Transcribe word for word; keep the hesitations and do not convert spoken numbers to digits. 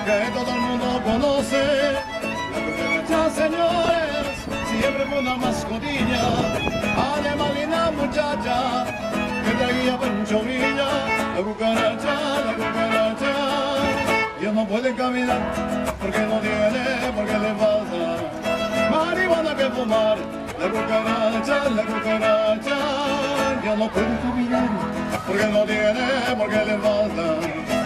que todo el mundo conoce. La cucaracha, señores, siempre fue una mascotilla, además linda muchacha que traía Pancho Villa. La cucaracha, la cucaracha, ya no puede caminar porque no tiene, porque le falta marihuana que fumar. La cucaracha, la cucaracha, ya no puede caminar porque no tiene, porque le falta